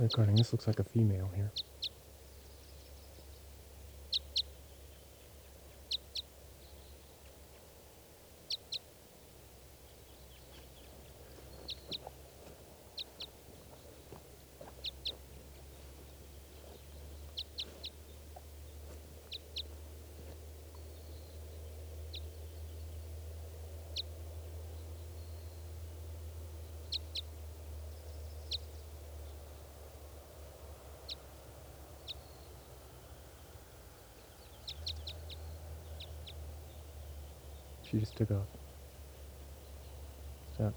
Recording. This looks like a female here. She just took off. Stop.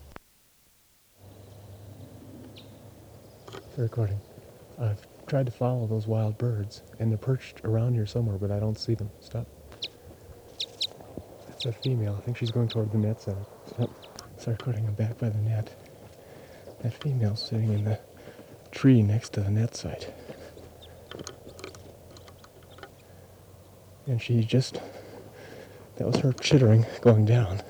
Recording. I've tried to follow those wild birds, and they're perched around here somewhere, but I don't see them. Stop. That's a female. I think she's going toward the net center. Stop. Start recording. I'm back by the net. That female's sitting in the tree next to the net site. And she just... that was her chittering going down.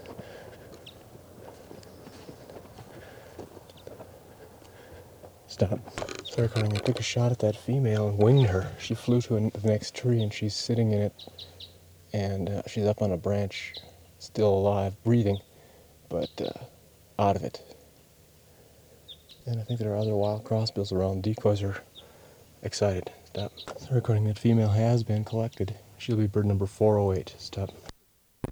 Stop. Start recording. I took a shot at that female and winged her. She flew to the next tree and she's sitting in it. And she's up on a branch, still alive, breathing, but out of it. And I think there are other wild crossbills around. Decoys are excited. Stop. Start recording. That female has been collected. She'll be bird number 408. Stop.